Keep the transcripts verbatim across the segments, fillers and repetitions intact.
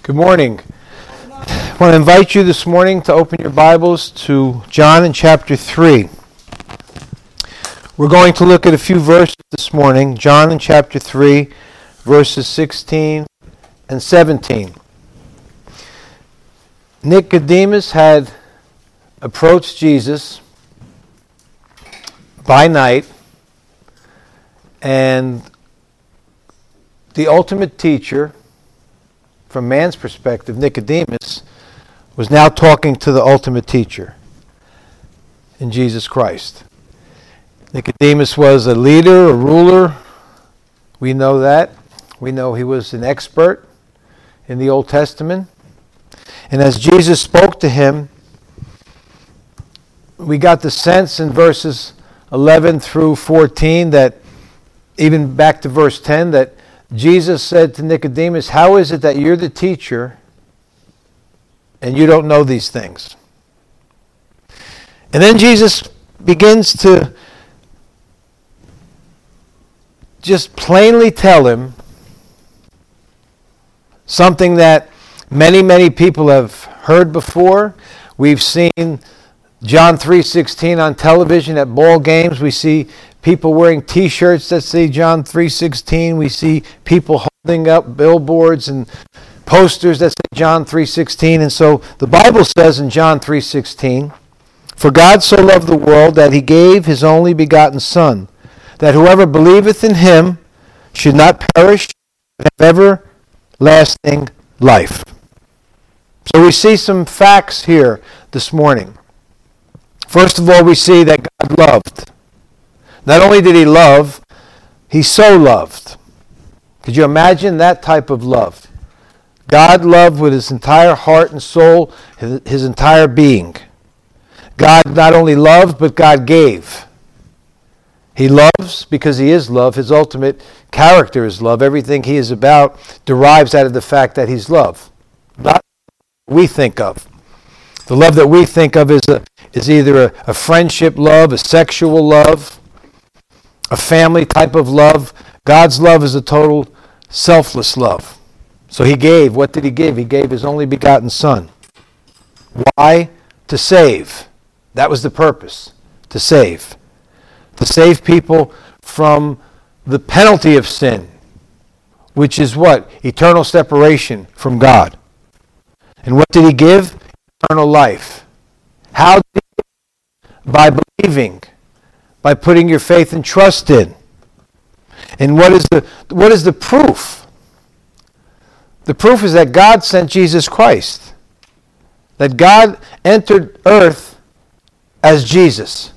Good morning. I want to invite you this morning to open your Bibles to John in chapter three. We're going to look at a few verses this morning. John in chapter three, verses sixteen and seventeen. Nicodemus had approached Jesus by night, and the ultimate teacher, from man's perspective, Nicodemus, was now talking to the ultimate teacher in Jesus Christ. Nicodemus was a leader, a ruler. We know that. We know he was an expert in the Old Testament. And as Jesus spoke to him, we got the sense in verses eleven through fourteen that, even back to verse ten, that Jesus said to Nicodemus, "How is it that you're the teacher and you don't know these things?" And then Jesus begins to just plainly tell him something that many, many people have heard before. We've seen John three sixteen on television at ball games. We see people wearing T-shirts that say John three sixteen. We see people holding up billboards and posters that say John three sixteen. And so the Bible says in John three sixteen, "For God so loved the world that he gave his only begotten Son, that whoever believeth in him should not perish, but have everlasting life." So we see some facts here this morning. First of all, we see that God loved. Not only did he love, he so loved. Could you imagine that type of love? God loved with his entire heart and soul, his, his entire being. God not only loved, but God gave. He loves because he is love. His ultimate character is love. Everything he is about derives out of the fact that he's love. Not what we think of. The love that we think of is, a, is either a, a friendship love, a sexual love, a family type of love. God's love is a total selfless love. So he gave. What did he give? He gave his only begotten Son. Why? To save. That was the purpose. To save. To save people from the penalty of sin, which is what? Eternal separation from God. And what did he give? Eternal life. How did he give it? By believing. By putting your faith and trust in. And what is the what is the proof? The proof is that God sent Jesus Christ. That God entered earth as Jesus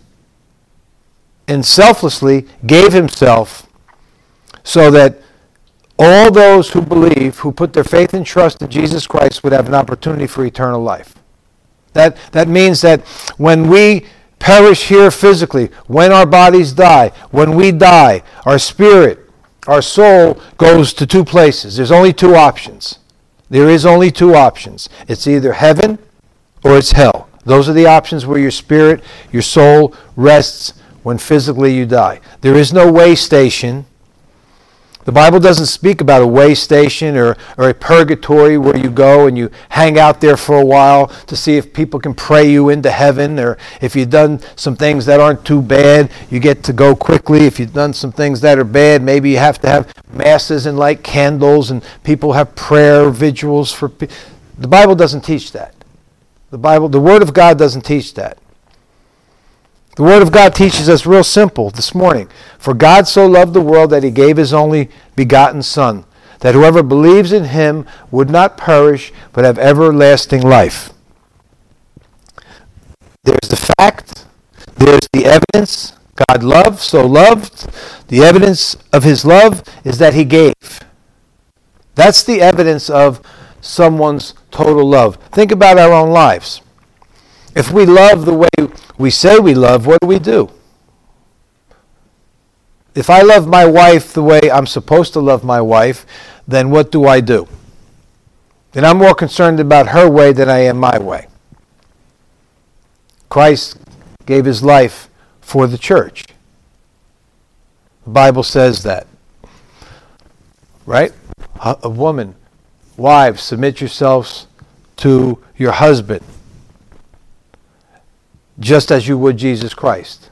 and selflessly gave himself so that all those who believe, who put their faith and trust in Jesus Christ, would have an opportunity for eternal life. That that means that when we perish here physically, when our bodies die, when we die, our spirit, our soul goes to two places. There's only two options. There is only two options. It's either heaven or it's hell. Those are the options where your spirit, your soul rests when physically you die. There is no way station. The Bible doesn't speak about a way station or, or a purgatory where you go and you hang out there for a while to see if people can pray you into heaven, or if you've done some things that aren't too bad, you get to go quickly. If you've done some things that are bad, maybe you have to have masses and light candles and people have prayer vigils for people. The Bible doesn't teach that. The Bible, the Word of God doesn't teach that. The Word of God teaches us real simple this morning. For God so loved the world that he gave his only begotten Son, that whoever believes in him would not perish, but have everlasting life. There's the fact. There's the evidence. God loved, so loved. The evidence of his love is that he gave. That's the evidence of someone's total love. Think about our own lives. If we love the way we say we love, what do we do? If I love my wife the way I'm supposed to love my wife, then what do I do? Then I'm more concerned about her way than I am my way. Christ gave his life for the church. The Bible says that. Right? A, a woman Wives, submit yourselves to your husband, just as you would Jesus Christ.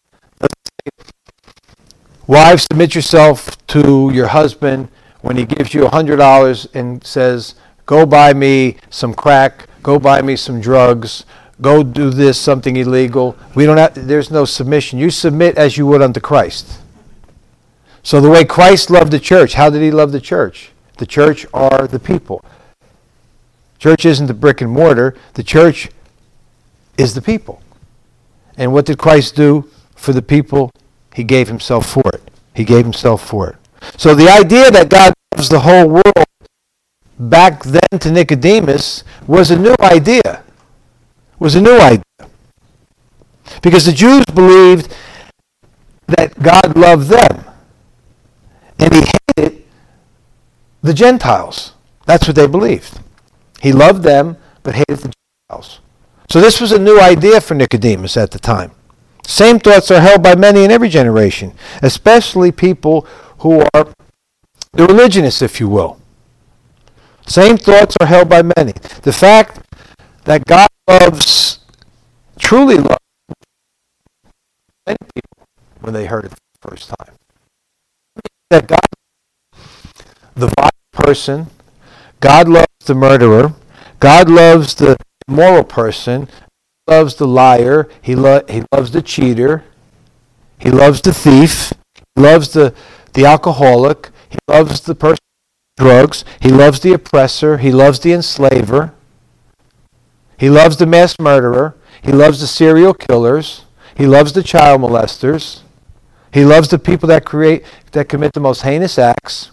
Wives, submit yourself to your husband when he gives you one hundred dollars and says, go buy me some crack, go buy me some drugs, go do this, something illegal. We don't have, there's no submission. You submit as you would unto Christ. So the way Christ loved the church, how did he love the church? The church are the people. Church isn't the brick and mortar. The church is the people. And what did Christ do for the people? He gave himself for it. He gave himself for it. So the idea that God loves the whole world back then to Nicodemus was a new idea. Was a new idea. Because the Jews believed that God loved them. And he hated the Gentiles. That's what they believed. He loved them, but hated the Gentiles. So this was a new idea for Nicodemus at the time. Same thoughts are held by many in every generation, especially people who are the religionists, if you will. Same thoughts are held by many. The fact that God loves, truly loves many people when they heard it the first time. That God, the vile person, God loves the murderer, God loves the immoral person, He loves the liar, he, lo- he loves the cheater, he loves the thief, he loves the, the alcoholic, he loves the person with drugs, he loves the oppressor, he loves the enslaver, he loves the mass murderer, he loves the serial killers, he loves the child molesters, he loves the people that create, that commit the most heinous acts.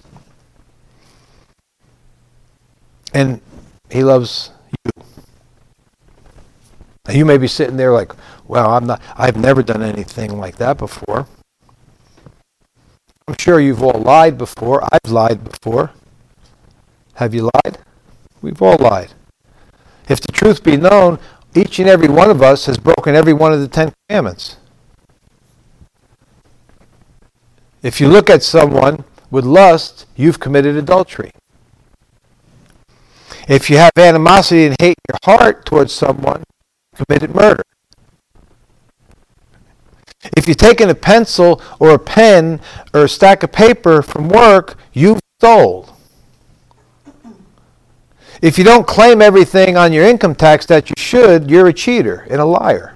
And he loves you. Now you may be sitting there like, well, I'm not, I've never done anything like that before. I'm sure you've all lied before. I've lied before. Have you lied? We've all lied. If the truth be known, each and every one of us has broken every one of the Ten Commandments. If you look at someone with lust, you've committed adultery. If you have animosity and hate in your heart towards someone, you've committed murder. If you've taken a pencil or a pen or a stack of paper from work, you've stole. If you don't claim everything on your income tax that you should, you're a cheater and a liar.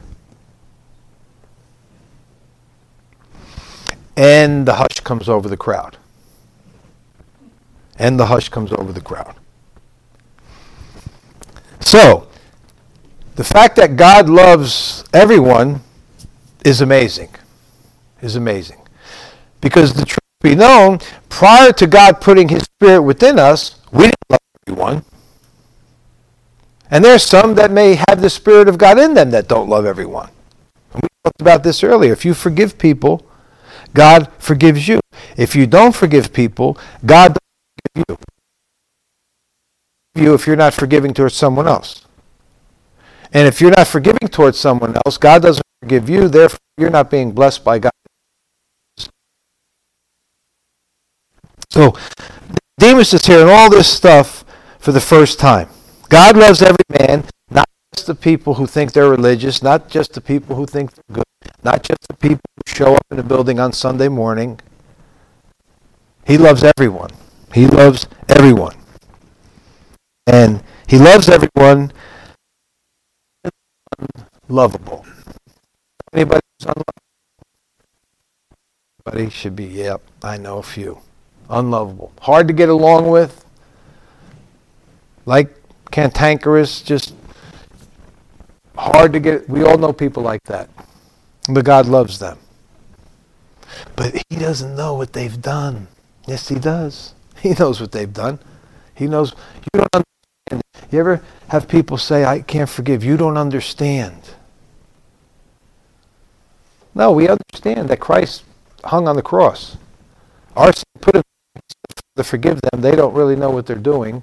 And the hush comes over the crowd. And the hush comes over the crowd. So, the fact that God loves everyone is amazing. Is amazing. Because the truth be known, prior to God putting His Spirit within us, we didn't love everyone. And there's some that may have the Spirit of God in them that don't love everyone. And we talked about this earlier. If you forgive people, God forgives you. If you don't forgive people, God doesn't forgive you. You if you're not forgiving towards someone else. And if you're not forgiving towards someone else, God doesn't forgive you, therefore you're not being blessed by God. So, Demas is hearing all this stuff for the first time. God loves every man, not just the people who think they're religious, not just the people who think they're good, not just the people who show up in the building on Sunday morning. He loves everyone. He loves everyone. And He loves everyone unlovable. Anybody who's unlovable? Anybody should be, yep, I know a few. Unlovable. Hard to get along with. Like cantankerous, just hard to get, we all know people like that. But God loves them. But He doesn't know what they've done. Yes, He does. He knows what they've done. He knows. You don't understand. You ever have people say, I can't forgive. You don't understand. No, we understand that Christ hung on the cross. Our sin put Him to forgive them. They don't really know what they're doing.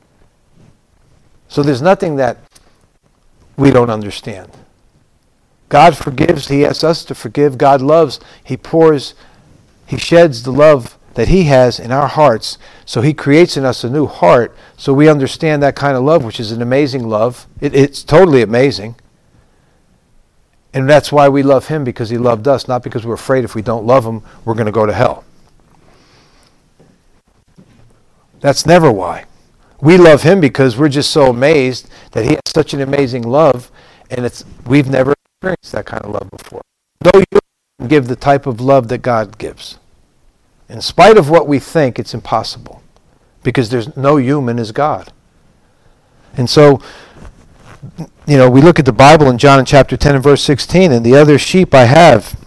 So there's nothing that we don't understand. God forgives. He asks us to forgive. God loves. He pours, He sheds the love that he has in our hearts. So he creates in us a new heart, so we understand that kind of love, which is an amazing love. It, it's totally amazing. And that's why we love him, because he loved us, not because we're afraid if we don't love him, we're going to go to hell. That's never why. We love him because we're just so amazed that he has such an amazing love, and it's we've never experienced that kind of love before. No human can give the type of love that God gives. In spite of what we think, it's impossible, because there's no human is God. And so, you know, we look at the Bible in John in chapter ten and verse sixteen, and the other sheep I have,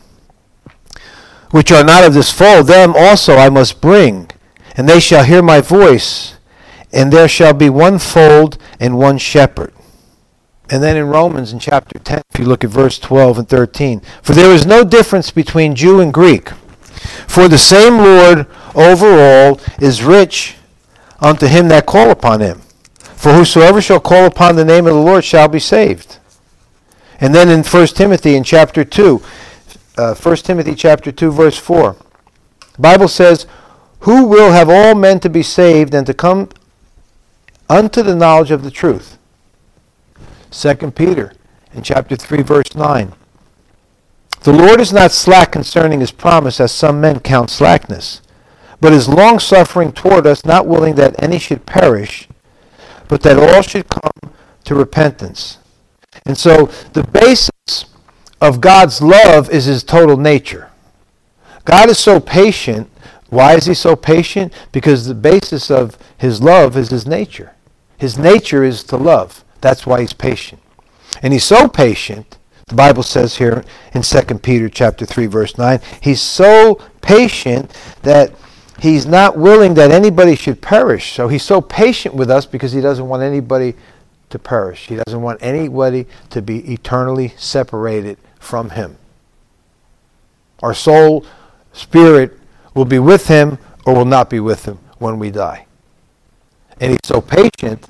which are not of this fold, them also I must bring, and they shall hear my voice, and there shall be one fold and one shepherd. And then in Romans in chapter ten, if you look at verse twelve and thirteen, for there is no difference between Jew and Greek, for the same Lord over all is rich unto him that call upon him. For whosoever shall call upon the name of the Lord shall be saved. And then in First Timothy in chapter two, uh, First Timothy chapter two verse four, the Bible says, who will have all men to be saved and to come unto the knowledge of the truth. Second Peter in chapter three verse nine, the Lord is not slack concerning his promise, as some men count slackness, but is long-suffering toward us, not willing that any should perish, but that all should come to repentance. And so the basis of God's love is his total nature. God is so patient. Why is he so patient? Because the basis of his love is his nature. His nature is to love. That's why he's patient. And he's so patient, the Bible says here in Second Peter chapter three verse nine, he's so patient that he's not willing that anybody should perish. So he's so patient with us because he doesn't want anybody to perish. He doesn't want anybody to be eternally separated from him. Our soul, spirit will be with him or will not be with him when we die. And he's so patient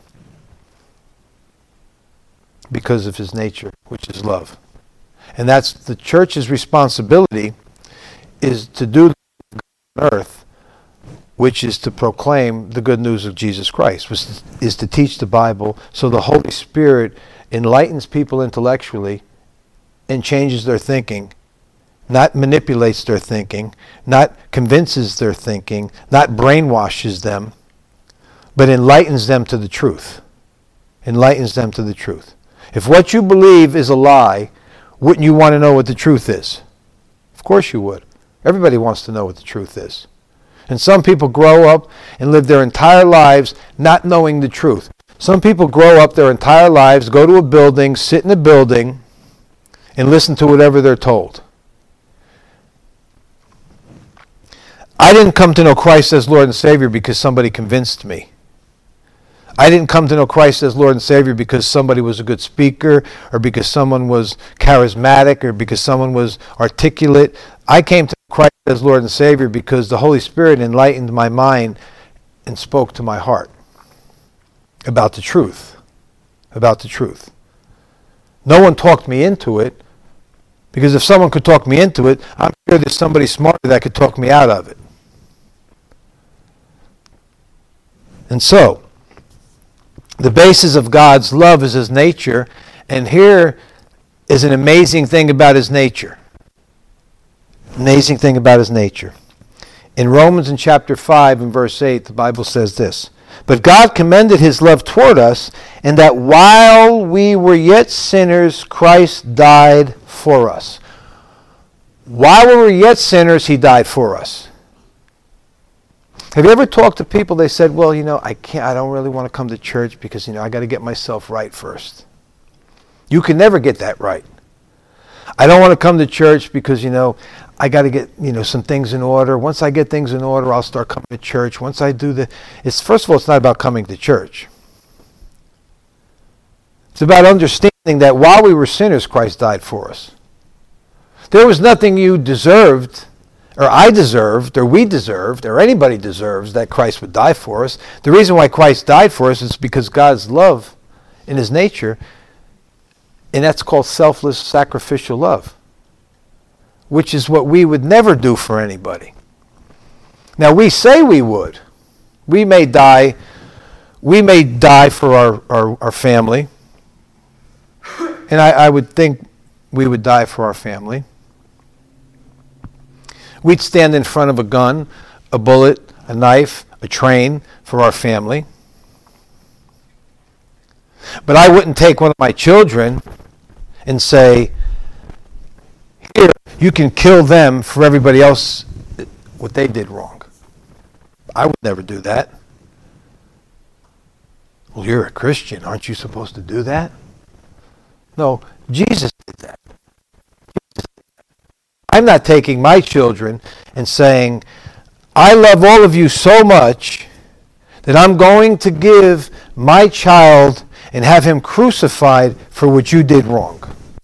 because of his nature, which is love. And that's the church's responsibility, is to do the on earth, which is to proclaim the good news of Jesus Christ, which is to teach the Bible, so the Holy Spirit enlightens people intellectually and changes their thinking, not manipulates their thinking, not convinces their thinking, not brainwashes them, but enlightens them to the truth. Enlightens them to the truth. If what you believe is a lie, wouldn't you want to know what the truth is? Of course you would. Everybody wants to know what the truth is. And some people grow up and live their entire lives not knowing the truth. Some people grow up their entire lives, go to a building, sit in a building, and listen to whatever they're told. I didn't come to know Christ as Lord and Savior because somebody convinced me. I didn't come to know Christ as Lord and Savior because somebody was a good speaker, or because someone was charismatic, or because someone was articulate. I came to Christ as Lord and Savior because the Holy Spirit enlightened my mind and spoke to my heart about the truth. About the truth. No one talked me into it, because if someone could talk me into it, I'm sure there's somebody smarter that could talk me out of it. And so, the basis of God's love is his nature, and here is an amazing thing about his nature. Amazing thing about his nature. In Romans in chapter five and verse eight, the Bible says this, but God commended his love toward us, in that while we were yet sinners, Christ died for us. While we were yet sinners, he died for us. Have you ever talked to people, they said, well, you know, I can't, I don't really want to come to church because, you know, I got to get myself right first. You can never get that right. I don't want to come to church because, you know, I got to get, you know, some things in order. Once I get things in order, I'll start coming to church. Once I do the, it's, first of all, it's not about coming to church. It's about understanding that while we were sinners, Christ died for us. There was nothing you deserved, or I deserved, or we deserved, or anybody deserves that Christ would die for us. The reason why Christ died for us is because God's love in his nature, and that's called selfless sacrificial love, which is what we would never do for anybody. Now we say we would. We may die, we may die for our, our, our family. And I, I would think we would die for our family. We'd stand in front of a gun, a bullet, a knife, a train for our family. But I wouldn't take one of my children and say, here, you can kill them for everybody else what they did wrong. I would never do that. Well, you're a Christian. Aren't you supposed to do that? No, Jesus did that. Jesus did that. I'm not taking my children and saying, I love all of you so much that I'm going to give my child and have him crucified for what you did wrong.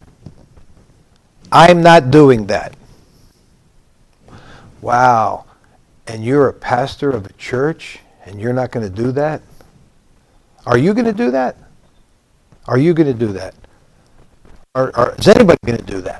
I'm not doing that. Wow. And you're a pastor of a church and you're not going to do that? Are you going to do that? Are you going to do that? Or, or is anybody going to do that?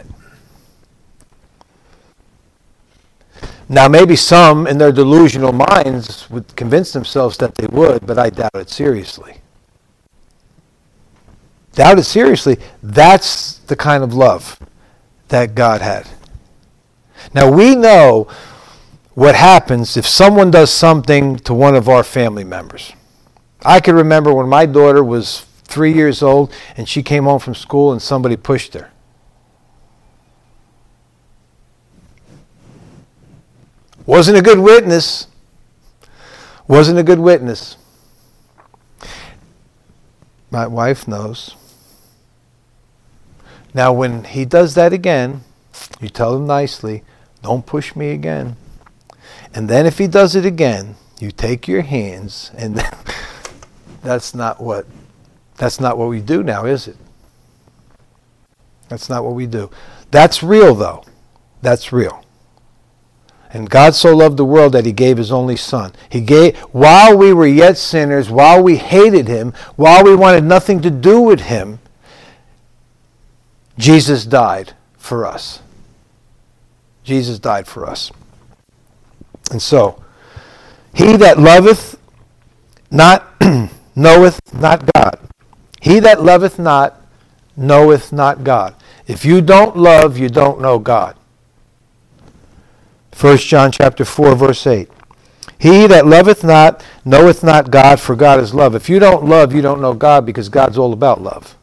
Now, maybe some in their delusional minds would convince themselves that they would, but I doubt it seriously. Doubt it seriously. That's the kind of love that God had. Now, we know what happens if someone does something to one of our family members. I can remember when my daughter was three years old and she came home from school and somebody pushed her. Wasn't a good witness. Wasn't a good witness. My wife knows. Now, when he does that again, you tell him nicely, don't push me again. And then if he does it again, you take your hands, and that's not what that's not what we do now, is it? That's not what we do. That's real, though. That's real. And God so loved the world that he gave his only son. He gave, while we were yet sinners, while we hated him, while we wanted nothing to do with him, Jesus died for us. Jesus died for us. And so, he that loveth not knoweth not God. He that loveth not knoweth not God. If you don't love, you don't know God. First John chapter four, verse eight. He that loveth not knoweth not God, for God is love. If you don't love, you don't know God, because God's all about love.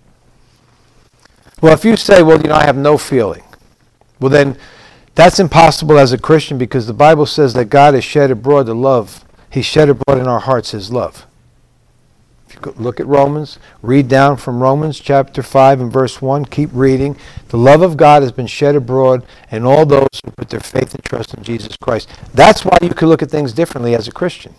Well, if you say, well, you know, I have no feeling. Well, then that's impossible as a Christian, because the Bible says that God has shed abroad the love. He shed abroad in our hearts his love. If you look at Romans, read down from Romans chapter five and verse one, keep reading. The love of God has been shed abroad in all those who put their faith and trust in Jesus Christ. That's why you can look at things differently as a Christian.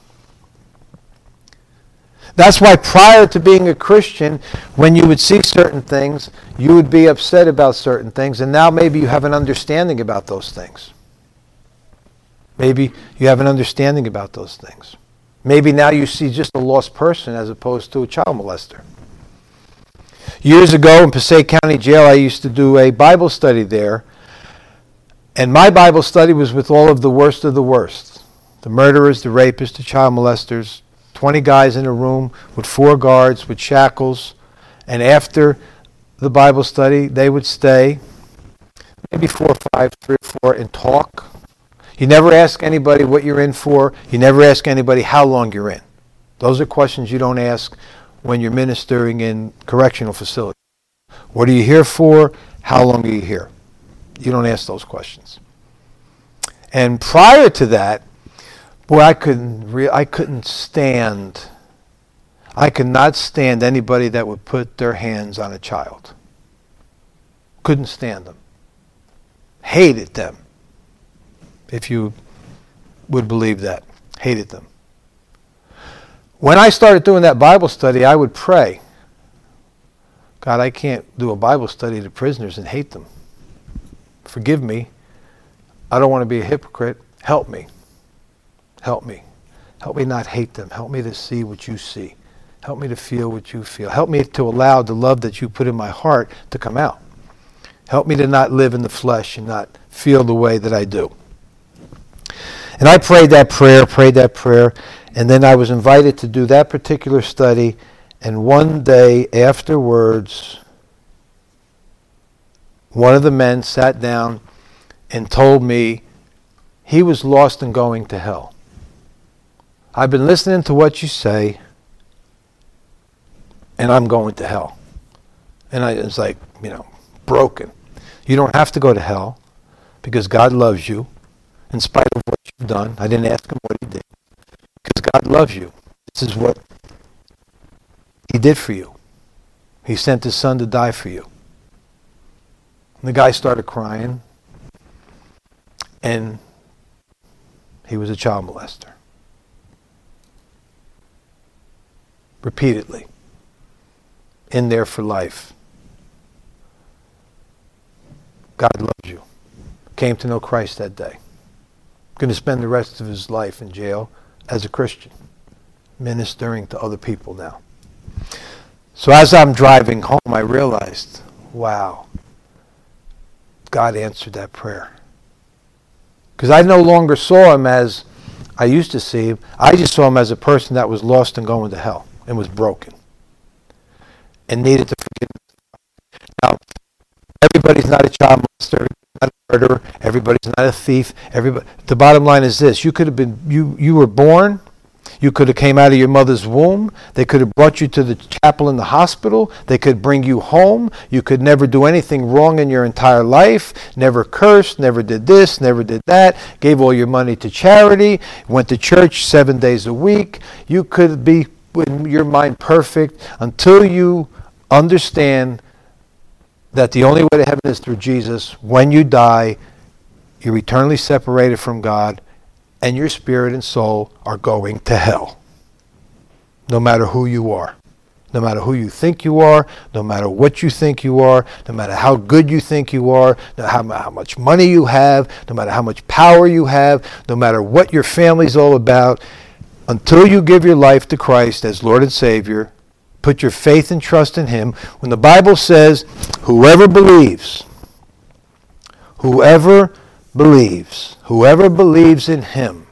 That's why prior to being a Christian, when you would see certain things, you would be upset about certain things, and now maybe you have an understanding about those things. Maybe you have an understanding about those things. Maybe now you see just a lost person as opposed to a child molester. Years ago in Passaic County Jail, I used to do a Bible study there, and my Bible study was with all of the worst of the worst. The murderers, the rapists, the child molesters, twenty guys in a room with four guards with shackles, and after the Bible study, they would stay, maybe four or five, three or four, and talk. You never ask anybody what you're in for. You never ask anybody how long you're in. Those are questions you don't ask when you're ministering in correctional facilities. What are you here for? How long are you here? You don't ask those questions. And prior to that, boy, I couldn't re- I couldn't stand, I could not stand anybody that would put their hands on a child. Couldn't stand them. Hated them. If you would believe that. Hated them. When I started doing that Bible study, I would pray, God, I can't do a Bible study to prisoners and hate them. Forgive me. I don't want to be a hypocrite. Help me. Help me. Help me not hate them. Help me to see what you see. Help me to feel what you feel. Help me to allow the love that you put in my heart to come out. Help me to not live in the flesh and not feel the way that I do. And I prayed that prayer, prayed that prayer, and then I was invited to do that particular study. And one day afterwards, one of the men sat down and told me he was lost and going to hell. I've been listening to what you say, and I'm going to hell. And I was like, you know, broken. You don't have to go to hell because God loves you in spite of what you've done. I didn't ask him what he did because God loves you. This is what he did for you. He sent his son to die for you. And the guy started crying, and he was a child molester. Repeatedly. In there for life. God loves you. Came to know Christ that day. Going to spend the rest of his life in jail as a Christian, ministering to other people now. So as I'm driving home, I realized, wow, God answered that prayer. Because I no longer saw him as I used to see him. I just saw him as a person that was lost and going to hell and was broken and needed to forgive. Now, everybody's not a child molester, everybody's not a murderer, everybody's not a thief. Everybody. The bottom line is this: you could have been, you you were born, you could have came out of your mother's womb. They could have brought you to the chapel in the hospital. They could bring you home. You could never do anything wrong in your entire life. Never cursed, never did this, never did that. Gave all your money to charity. Went to church seven days a week. You could be in your mind perfect until you understand that the only way to heaven is through Jesus. When you die, you're eternally separated from God, and your spirit and soul are going to hell. No matter who you are. No matter who you think you are, no matter what you think you are, no matter how good you think you are, no how, how much money you have, no matter how much power you have, no matter what your family's all about, until you give your life to Christ as Lord and Savior, put your faith and trust in him. When the Bible says, whoever believes, whoever believes, whoever believes in him,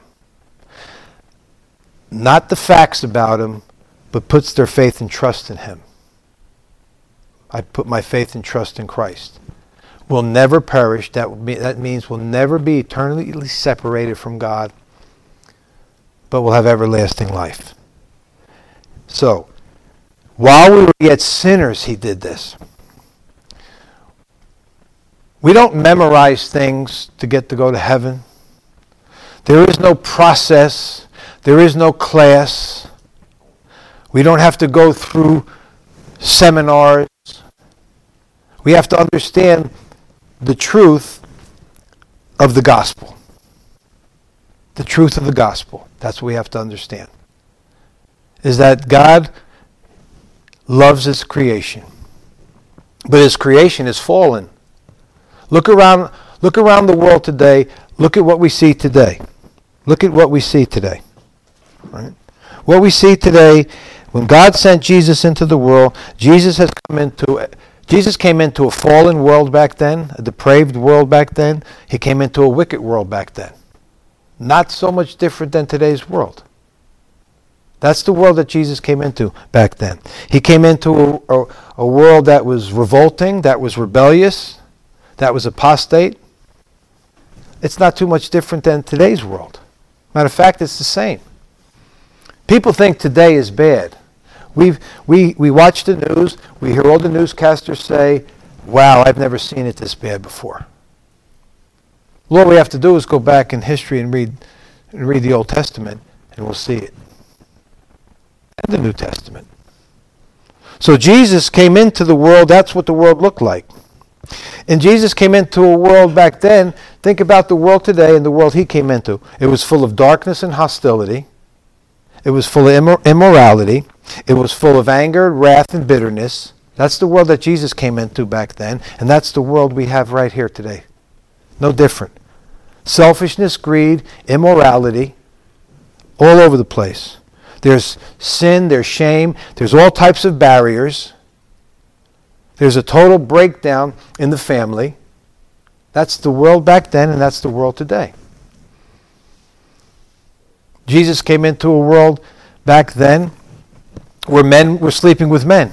not the facts about him, but puts their faith and trust in him. I put my faith and trust in Christ. Will never perish. That, will be, that means we'll never be eternally separated from God, but we'll have everlasting life. So, while we were yet sinners, he did this. We don't memorize things to get to go to heaven. There is no process. There is no class. We don't have to go through seminars. We have to understand the truth of the gospel. The truth of the gospel. That's what we have to understand. Is that God loves his creation. But his creation is fallen. Look around, look around the world today. Look at what we see today. Look at what we see today. Right? What we see today, when God sent Jesus into the world, Jesus has come into Jesus came into a fallen world back then, a depraved world back then. He came into a wicked world back then. Not so much different than today's world. That's the world that Jesus came into back then. He came into a, a, a world that was revolting, that was rebellious, that was apostate. It's not too much different than today's world. Matter of fact, it's the same. People think today is bad. We've, we we watch the news, we hear all the newscasters say, wow, I've never seen it this bad before. Well, all we have to do is go back in history and read and read the Old Testament, and we'll see it. And the New Testament. So Jesus came into the world, that's what the world looked like. And Jesus came into a world back then, think about the world today and the world he came into. It was full of darkness and hostility. It was full of immor- immorality. It was full of anger, wrath, and bitterness. That's the world that Jesus came into back then, and that's the world we have right here today. No different. Selfishness, greed, immorality, all over the place. There's sin, there's shame, there's all types of barriers. There's a total breakdown in the family. That's the world back then, and that's the world today. Jesus came into a world back then where men were sleeping with men.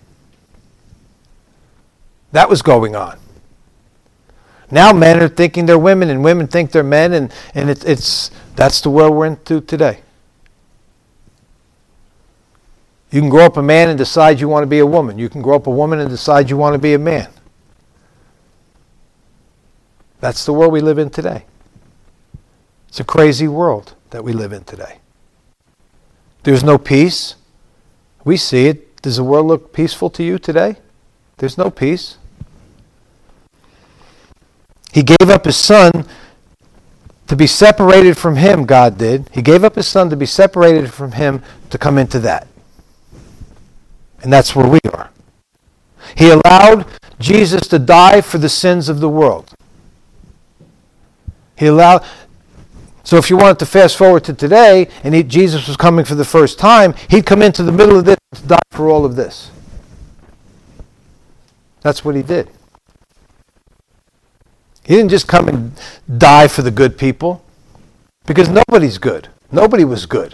That was going on. Now men are thinking they're women and women think they're men, and, and it, it's that's the world we're into today. You can grow up a man and decide you want to be a woman. You can grow up a woman and decide you want to be a man. That's the world we live in today. It's a crazy world that we live in today. There's no peace. We see it. Does the world look peaceful to you today? There's no peace. He gave up his son to be separated from him, God did. He gave up his son to be separated from him to come into that. And that's where we are. He allowed Jesus to die for the sins of the world. He allowed... So if you wanted to fast forward to today, and he, Jesus was coming for the first time, he'd come into the middle of this to die for all of this. That's what he did. He didn't just come and die for the good people, because nobody's good. Nobody was good.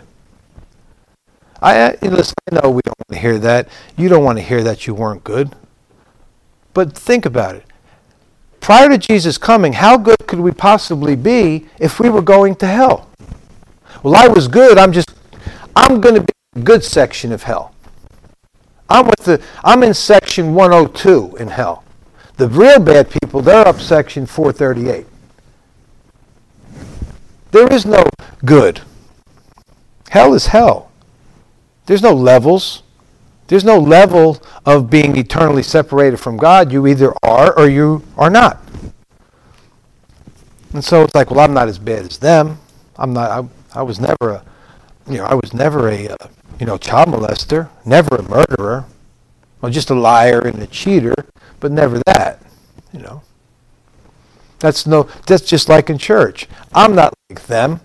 I, I listen, I know we don't want to hear that. You don't want to hear that you weren't good. But think about it. Prior to Jesus coming, how good could we possibly be if we were going to hell? Well, I was good. I'm just, I'm going to be in the good section of hell. I'm with the, I'm in section one oh two in hell. The real bad people, they're up section four thirty-eight. There is no good. Hell is hell. There's no levels. There's no level of being eternally separated from God. You either are or you are not. And so it's like, well, I'm not as bad as them. I'm not. I, I was never a, you know, I was never a, uh, you know, child molester. Never a murderer. Well, just a liar and a cheater, but never that. You know. That's no. That's just like in church. I'm not like them.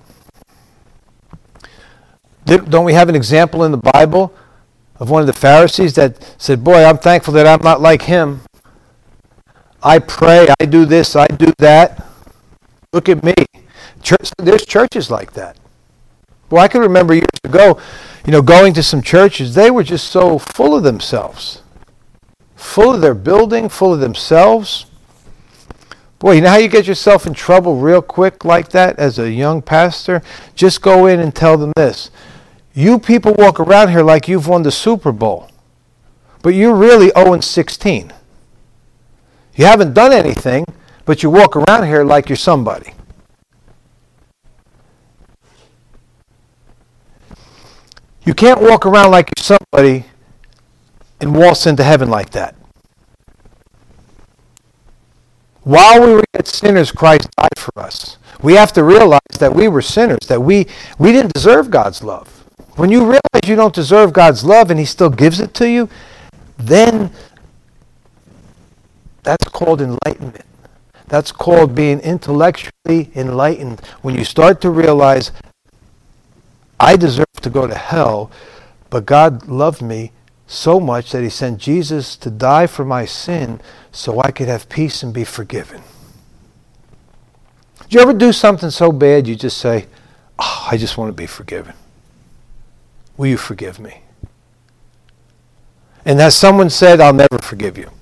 Don't we have an example in the Bible of one of the Pharisees that said, boy, I'm thankful that I'm not like him. I pray, I do this, I do that. Look at me. Church, there's churches like that. Well, I can remember years ago, you know, going to some churches, they were just so full of themselves. Full of their building, full of themselves. Boy, you know how you get yourself in trouble real quick like that as a young pastor? Just go in and tell them this. You people walk around here like you've won the Super Bowl, but you're really oh and sixteen. You haven't done anything, but you walk around here like you're somebody. You can't walk around like you're somebody and waltz into heaven like that. While we were yet sinners, Christ died for us. We have to realize that we were sinners, that we, we didn't deserve God's love. When you realize you don't deserve God's love and he still gives it to you, then that's called enlightenment. That's called being intellectually enlightened. When you start to realize, I deserve to go to hell, but God loved me so much that he sent Jesus to die for my sin so I could have peace and be forgiven. Did you ever do something so bad you just say, oh, I just want to be forgiven? Will you forgive me? And has someone said, I'll never forgive you?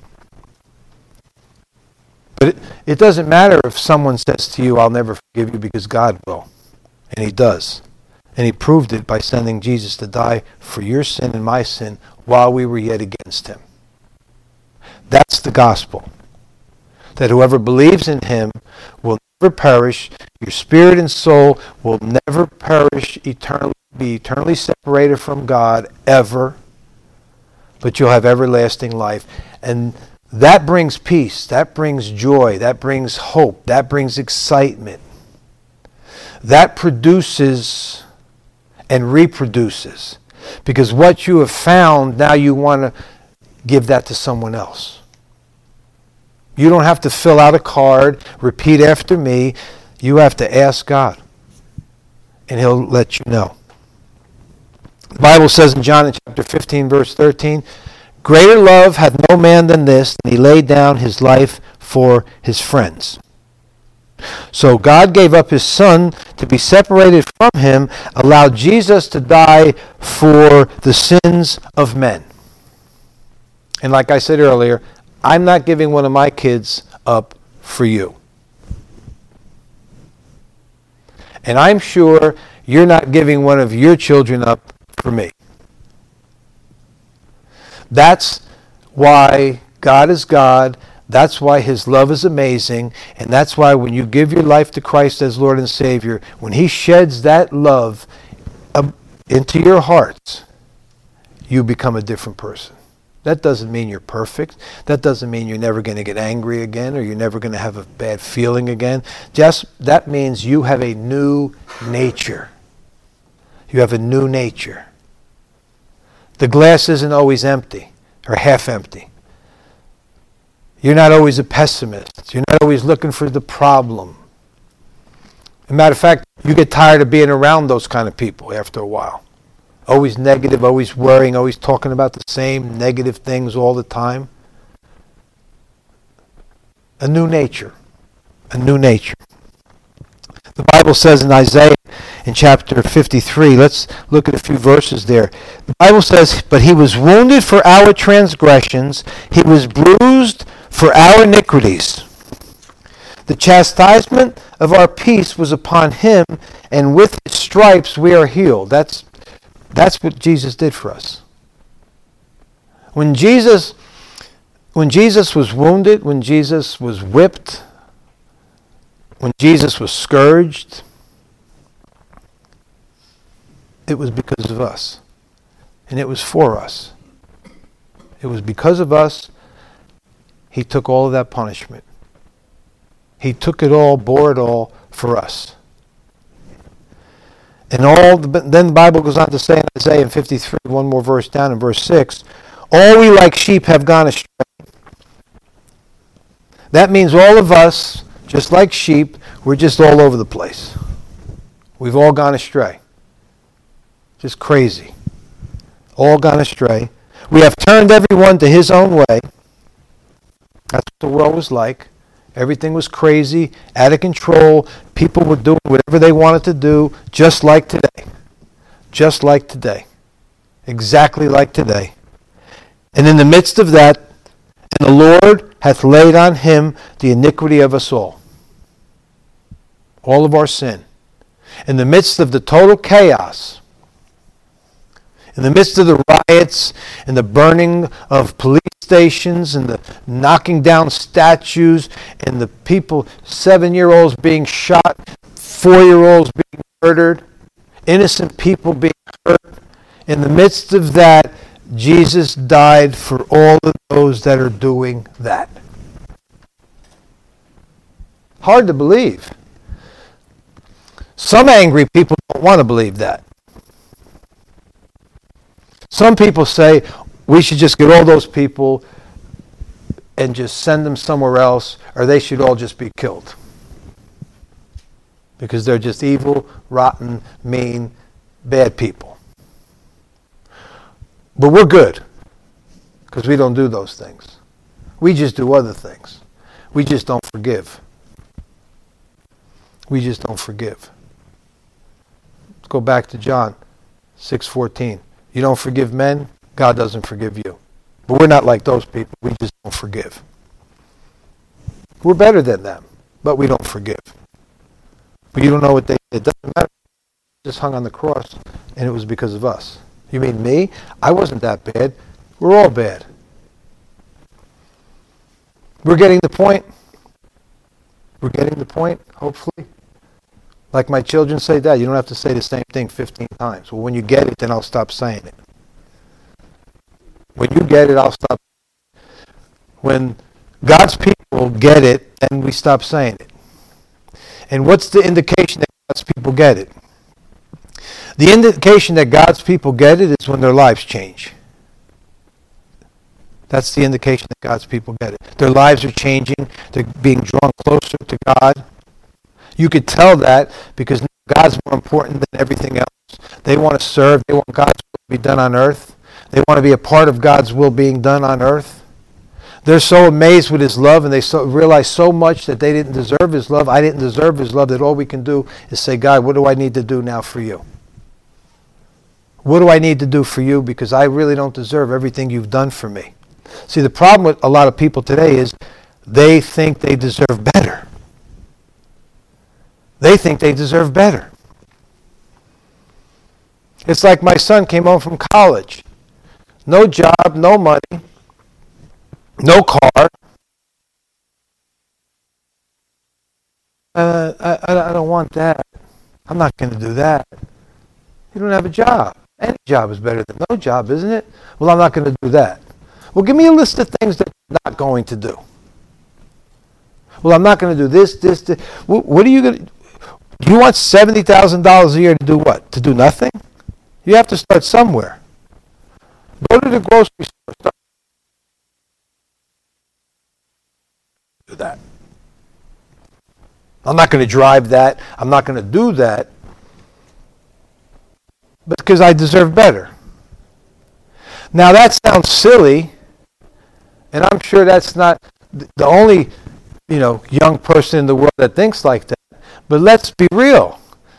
But it, it doesn't matter if someone says to you, I'll never forgive you, because God will. And he does. And he proved it by sending Jesus to die for your sin and my sin while we were yet against him. That's the gospel. That whoever believes in him will never perish. Your spirit and soul will never perish eternally. Be eternally separated from God ever, but you'll have everlasting life. And that brings peace, that brings joy, that brings hope, that brings excitement. That produces and reproduces. Because what you have found, now you want to give that to someone else. You don't have to fill out a card, repeat after me. You have to ask God, and he'll let you know. The Bible says in John in chapter fifteen, verse thirteen, greater love hath no man than this, and he laid down his life for his friends. So God gave up his son to be separated from him, allowed Jesus to die for the sins of men. And like I said earlier, I'm not giving one of my kids up for you. And I'm sure you're not giving one of your children up for me. That's why God is God. That's why his love is amazing. And that's why when you give your life to Christ as Lord and Savior, when he sheds that love into your hearts, you become a different person. That doesn't mean you're perfect. That doesn't mean you're never going to get angry again or you're never going to have a bad feeling again. Just that means you have a new nature. You have a new nature. The glass isn't always empty or half empty. You're not always a pessimist. You're not always looking for the problem. As a matter of fact, you get tired of being around those kind of people after a while. Always negative, always worrying, always talking about the same negative things all the time. A new nature. A new nature. The Bible says in Isaiah in chapter fifty-three, let's look at a few verses there. The Bible says, "But he was wounded for our transgressions, he was bruised for our iniquities. The chastisement of our peace was upon him, and with his stripes we are healed." That's that's what Jesus did for us. When Jesus when Jesus was wounded, when Jesus was whipped, when Jesus was scourged, it was because of us. And it was for us. It was because of us. He took all of that punishment. He took it all, bore it all for us. And all the, then the Bible goes on to say in Isaiah fifty-three, one more verse down in verse six, "All we like sheep have gone astray." That means all of us, just like sheep, we're just all over the place. We've all gone astray. Just crazy. All gone astray. We have turned everyone to his own way. That's what the world was like. Everything was crazy, out of control. People were doing whatever they wanted to do, just like today. Just like today. Exactly like today. And in the midst of that, and the Lord hath laid on him the iniquity of us all. All of our sin. In the midst of the total chaos, in the midst of the riots and the burning of police stations and the knocking down statues and the people, seven-year-olds being shot, four-year-olds being murdered, innocent people being hurt, in the midst of that, Jesus died for all of those that are doing that. Hard to believe. Some angry people don't want to believe that. Some people say we should just get all those people and just send them somewhere else, or they should all just be killed. Because they're just evil, rotten, mean, bad people. But we're good, because we don't do those things. We just do other things. We just don't forgive. We just don't forgive. Let's go back to John six fourteen. You don't forgive men, God doesn't forgive you. But we're not like those people. We just don't forgive. We're better than them, but we don't forgive. But you don't know what they did. It doesn't matter. Just hung on the cross, and it was because of us. You mean me? I wasn't that bad. We're all bad. We're getting the point. We're getting the point, hopefully. Like my children say, Dad, you don't have to say the same thing fifteen times. Well, when you get it, then I'll stop saying it. When you get it, I'll stop. When God's people get it, then we stop saying it. And what's the indication that God's people get it? The indication that God's people get it is when their lives change. That's the indication that God's people get it. Their lives are changing. They're being drawn closer to God. You could tell that because God's more important than everything else. They want to serve. They want God's will to be done on earth. They want to be a part of God's will being done on earth. They're so amazed with his love, and they so, realize so much that they didn't deserve his love. I didn't deserve his love, that all we can do is say, God, what do I need to do now for you? What do I need to do for you? Because I really don't deserve everything you've done for me. See, the problem with a lot of people today is they think they deserve better. They think they deserve better. It's like my son came home from college. No job, no money. No car. Uh, I, I don't want that. I'm not going to do that. You don't have a job. Any job is better than no job, isn't it? Well, I'm not going to do that. Well, give me a list of things that you're not going to do. Well, I'm not going to do this, this, this. What are you going to do? You want seventy thousand dollars a year to do what? To do nothing? You have to start somewhere. Go to the grocery store. Start do that. I'm not going to drive that. I'm not going to do that. But because I deserve better. Now that sounds silly, and I'm sure that's not the only, you know, young person in the world that thinks like that. But let's be real.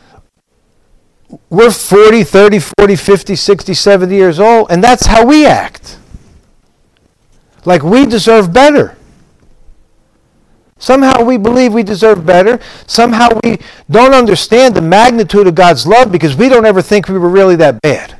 We're forty, thirty, forty, fifty, sixty, seventy years old, and that's how we act. Like we deserve better. Somehow we believe we deserve better. Somehow we don't understand the magnitude of God's love because we don't ever think we were really that bad.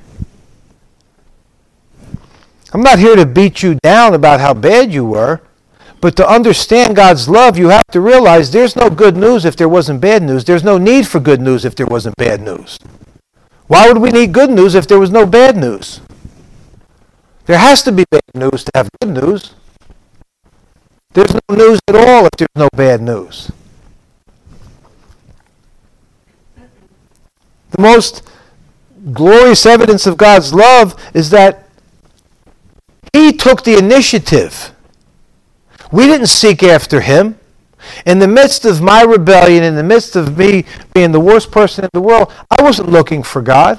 I'm not here to beat you down about how bad you were, but to understand God's love, you have to realize there's no good news if there wasn't bad news. There's no need for good news if there wasn't bad news. Why would we need good news if there was no bad news? There has to be bad news to have good news. There's no news at all if there's no bad news. The most glorious evidence of God's love is that He took the initiative. We didn't seek after Him. In the midst of my rebellion, in the midst of me being the worst person in the world, I wasn't looking for God.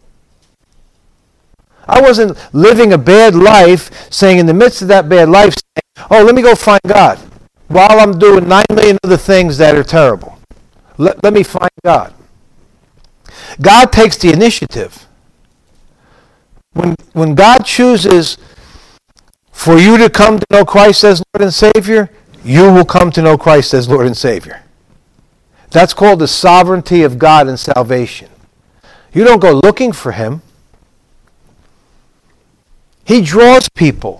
I wasn't living a bad life, saying in the midst of that bad life, saying, oh, let me go find God, while I'm doing nine million other things that are terrible. Let, let me find God. God takes the initiative. When, when God chooses for you to come to know Christ as Lord and Savior, you will come to know Christ as Lord and Savior. That's called the sovereignty of God in salvation. You don't go looking for Him. He draws people.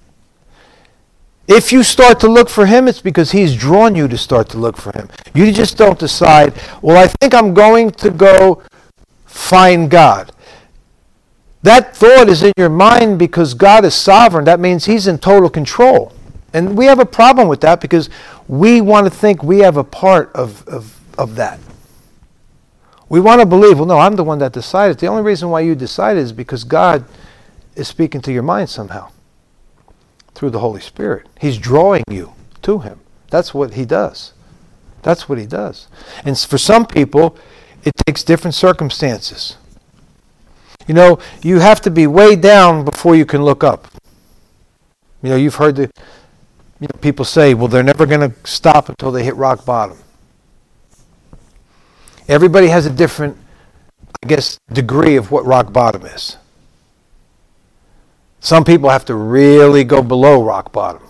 If you start to look for Him, it's because He's drawn you to start to look for Him. You just don't decide, well, I think I'm going to go find God. That thought is in your mind because God is sovereign. That means He's in total control. And we have a problem with that because we want to think we have a part of, of, of that. We want to believe, well, no, I'm the one that decided. The only reason why you decided is because God is speaking to your mind somehow through the Holy Spirit. He's drawing you to Him. That's what He does. That's what He does. And for some people, it takes different circumstances. You know, you have to be way down before you can look up. You know, you've heard the you know, people say, well, they're never going to stop until they hit rock bottom. Everybody has a different, I guess, degree of what rock bottom is. Some people have to really go below rock bottom.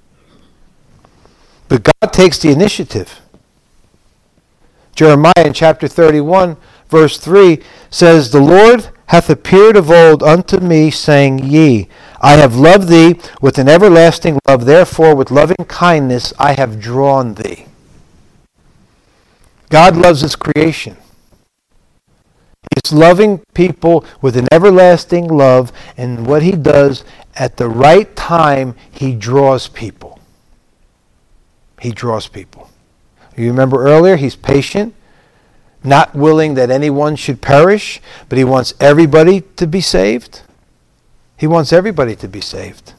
But God takes the initiative. Jeremiah in chapter thirty-one, verse three says, the Lord hath appeared of old unto me, saying, Yea, I have loved thee with an everlasting love, therefore with loving kindness I have drawn thee. God loves His creation. He's loving people with an everlasting love, and what He does, at the right time, He draws people. He draws people. You remember earlier, He's patient, not willing that anyone should perish, but He wants everybody to be saved. He wants everybody to be saved.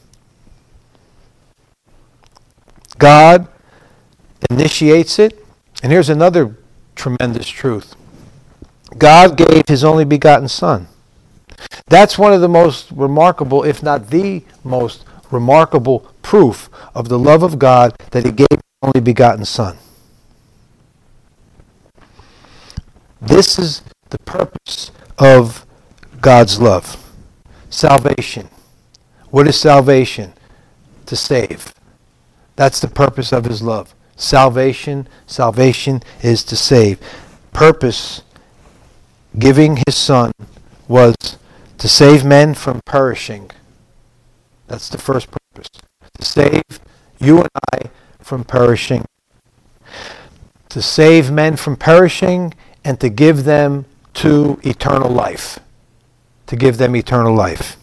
God initiates it. And here's another tremendous truth. God gave His only begotten Son. That's one of the most remarkable, if not the most remarkable proof of the love of God that he gave his only begotten Son. This is the purpose of God's love. Salvation. What is salvation? To save. That's the purpose of his love. Salvation, salvation is to save. Purpose, giving his Son, was to save men from perishing. That's the first purpose. To save you and I from perishing. To save men from perishing and to give them to eternal life. To give them eternal life.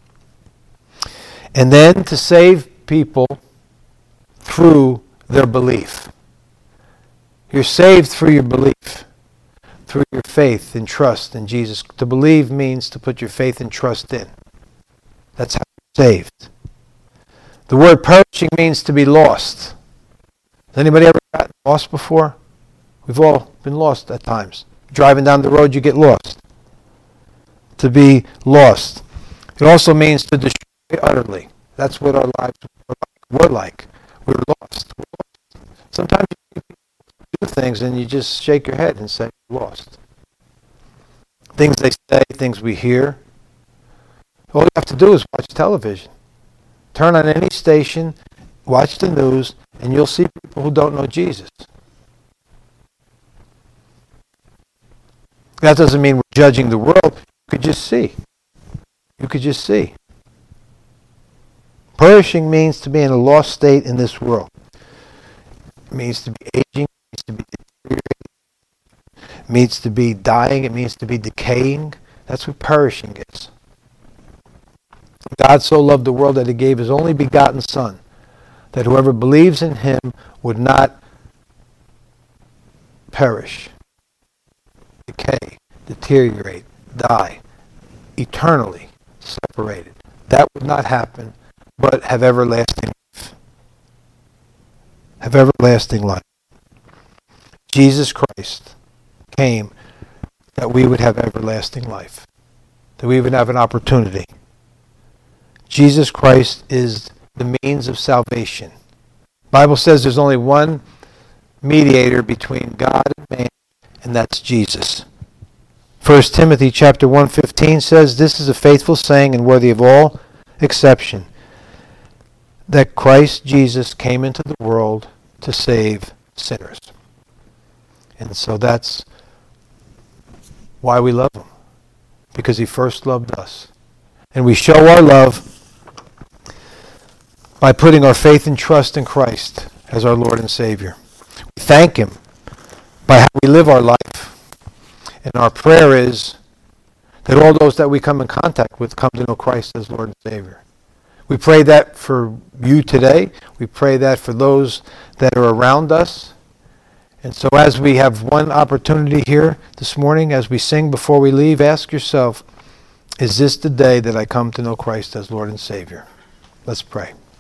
And then to save people through their belief. You're saved through your belief, through your faith and trust in Jesus. To believe means to put your faith and trust in. That's how you're saved. The word perishing means to be lost. Has anybody ever gotten lost before? We've all been lost at times. Driving down the road, you get lost. To be lost. It also means to destroy utterly. That's what our lives were like. We're lost. We're lost. Sometimes you do things and you just shake your head and say, you're lost. Things they say, things we hear. All you have to do is watch television. Turn on any station, watch the news, and you'll see people who don't know Jesus. That doesn't mean we're judging the world. You could just see. You could just see. Perishing means to be in a lost state in this world. It means to be aging. It means to be deteriorating. It means to be dying. It means to be decaying. That's what perishing is. God so loved the world that he gave his only begotten Son, that whoever believes in him would not perish, decay, deteriorate, die, eternally separated. That would not happen, but have everlasting life. Have everlasting life. Jesus Christ came that we would have everlasting life, that we would have an opportunity. Jesus Christ is the means of salvation. The Bible says there's only one mediator between God and man, and that's Jesus. First Timothy chapter one fifteen says, this is a faithful saying and worthy of all exception, that Christ Jesus came into the world to save sinners. And so that's why we love him, because he first loved us. And we show our love by putting our faith and trust in Christ as our Lord and Savior. We thank him by how we live our life. And our prayer is that all those that we come in contact with come to know Christ as Lord and Savior. We pray that for you today. We pray that for those that are around us. And so as we have one opportunity here this morning, as we sing before we leave, ask yourself, is this the day that I come to know Christ as Lord and Savior? Let's pray.